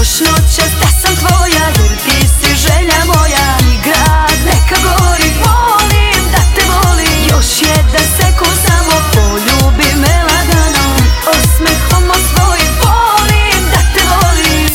Još noćas da sam tvoja, jer ti si želja moja. I grad neka gori, volim da te volim. Još jedan sekund samo, poljubi me lagano. Osmehom osvojim, volim da te volim.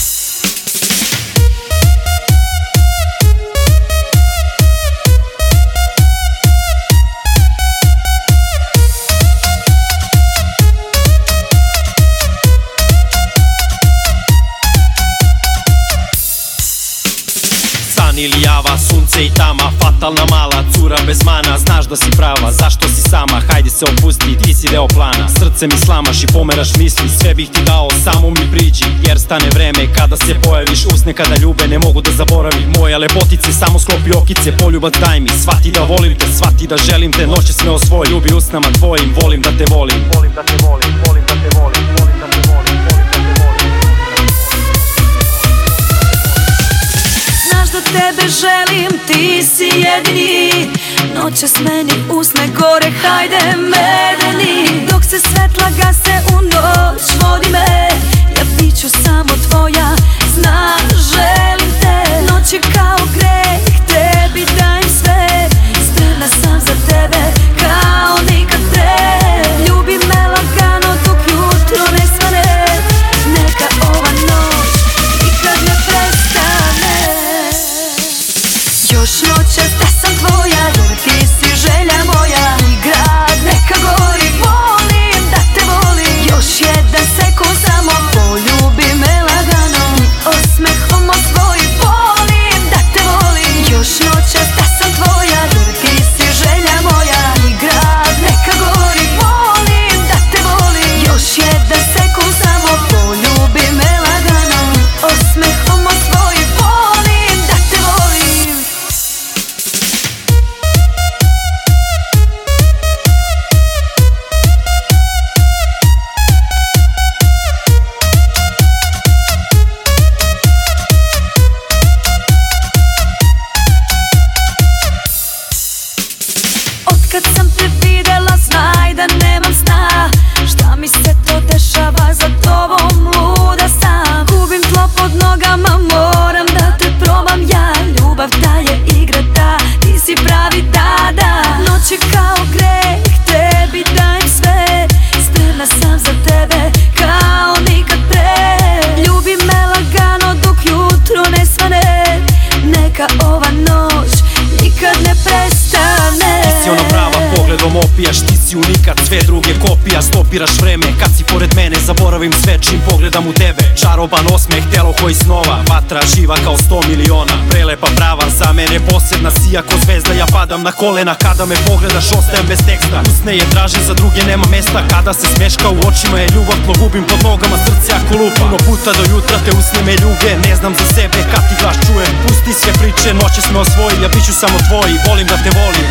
San ili java, sunce i tama, fatalna mala cura bez mana. Znaš da si prava, zašto si sama, hajde se opusti, ti si deo plana. Srce mi slamaš i pomeraš misli, sve bih ti dao, samo mi priđi. Jer stane vreme kada se pojaviš, usne kada ljube ne mogu da zaboravim. Moja lepotice, samo sklopi okice, poljubac daj mi. Shvati da volim te, shvati da želim te, noćas me osvoj, ljubi usnama tvojim, volim da te volim. Volim da te volim, volim da te volim, volim da te volim, volim da te volim. Znaš da tebe želim, ti si jedini. Noćas meni usne gore, hajde medeni. Dok se svetla gase u noć, vodi me. Ja bit ću samo tvoja, znaš želim te. Noć je kao greh, tebi dajem sve. Spremna sam za tebe, kao nikad pre. Ljubi me lagano dok jutro ne svane. Neka ova noć nikad ne prestane. Još noćas da sam tvoja, jer ti si želja moja. I grad neka gori, volim da te volim. Još jedan sekund samo, poljubi me lagano. Osmehom osvoji, volim da te volim. Još noćas da sam tvoja, jer ti si želja moja. I grad neka gori, volim da te volim. Još jedan sekund samo, poljubi me lagano. Osmehom osvoji, volim da te volim. Otkad sam te videla, znaj da nemam sna. Šta mi se to dešava, za tobom luda sam. Gubim tlo pod nogama, moram da te probam ja. Ljubav ta je igra ta, ti si pravi dada. Noć je kao greh, tebi dajem sve. Spremna sam za tebe, kao nikad pre. Ljubi me lagano dok jutro ne svane. Neka ova noć nikad ne prestane. Ti si ona prava, pogledom opijaš, ti si unikat, sve druge kopija. Stopiraš vreme, kad si pored mene, zaboravim sve čim pogledam u tebe. Čaroban osmeh, telo koji snova, vatra živa kao 100 miliona. Prelepa prava, za mene posebna, sija ko zvezda. Ja padam na kolena, kada me pogledaš, ostajem bez teksta. Usne je tražim, za druge nema mesta. Kada se smeška u očima je ljubav, tlo gubim pod nogama, srce ako lupa. Puno puta do jutra te usne me ljube, ne znam za sebe kad ti glas čujem. Pusti sve priče, noćas me osvoji, ja bit ću samo tvoj, volim da te volim.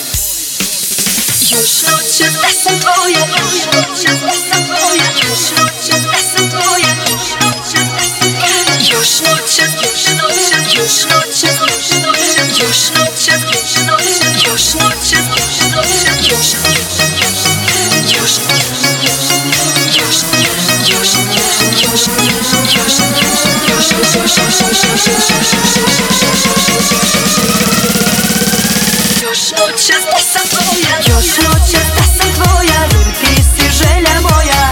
Još noćas da sam tvoja, još noćas da sam tvoja, još noćas da sam tvoja, još noćas da sam tvoja. Još noćas, još noćas, još noćas, još noćas, još noćas, još noćas, još noćas, još noćas, još Još noćas da sam tvoja, jer ti si želja moja.